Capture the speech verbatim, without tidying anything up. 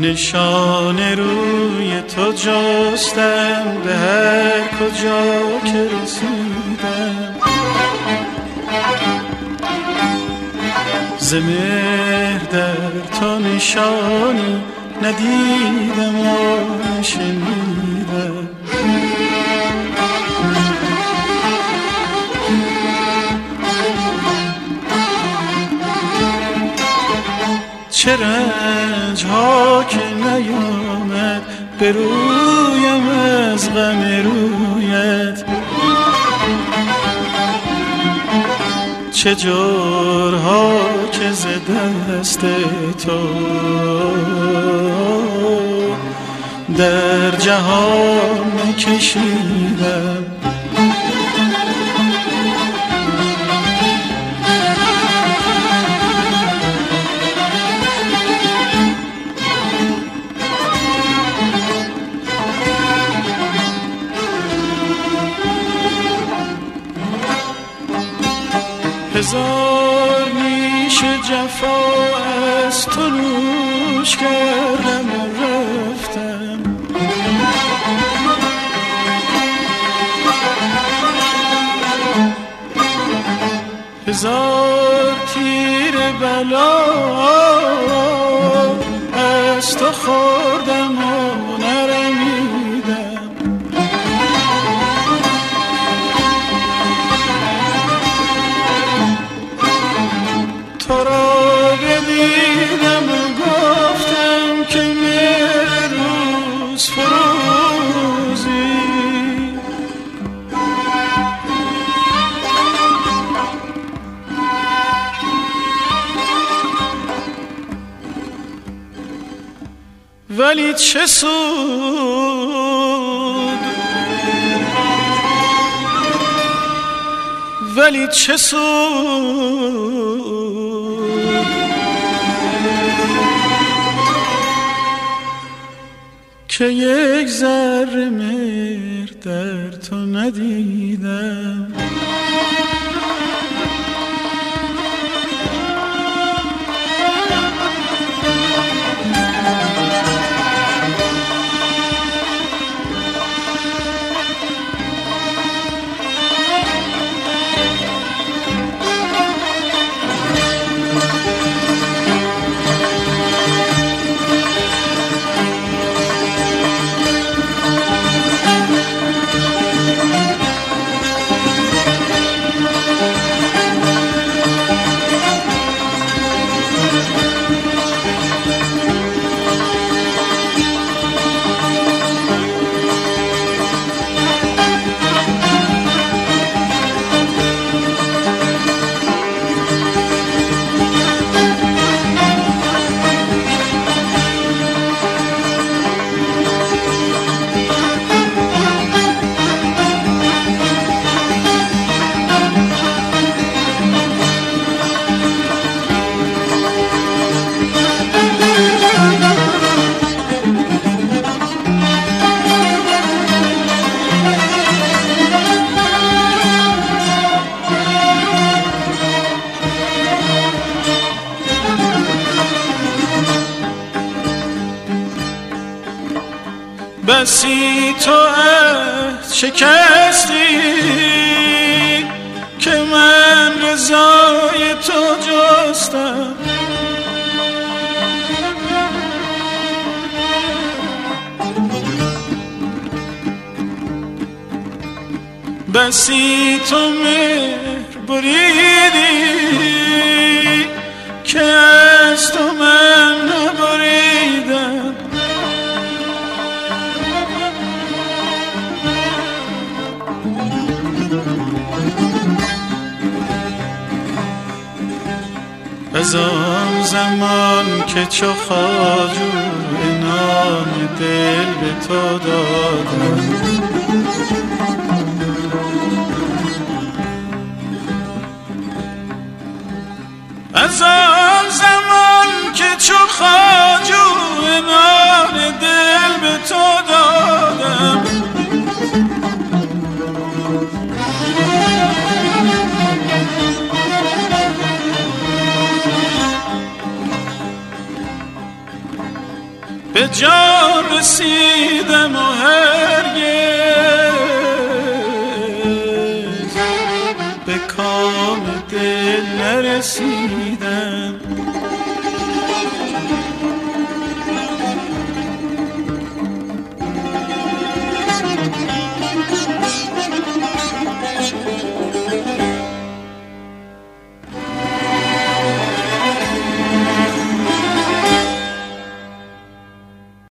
نشان روی تو جستم به هر کجا که رسیدم، ز مهر در تو نشانی ندیدم و نشنیدم. چه رنج ها که نیامد به رویم از غم رویت، چه جورها که ز دست تو در جهان کشیدم. هزار نیش جفا از تو نوش کردم و رفتم، هزار تیر بلا از تو خوردم و نرمیدم. تو را بدیدم و گفتم که مهر روز فروزی، ولی چه سود ولی چه سود که یک ذره مهر در تو ندیدم. بسی تو عهد شکستی که من رضای تو جستم، بسی تو مهر بریدی که از تو من نبریدم. از آن زمان که چو خواجو عنان دل به تو دادم، از آن زمان که چو خواجو عنان دل به تو دادم، به به جان رسیدم و هرگز به کام دل نرسیدم.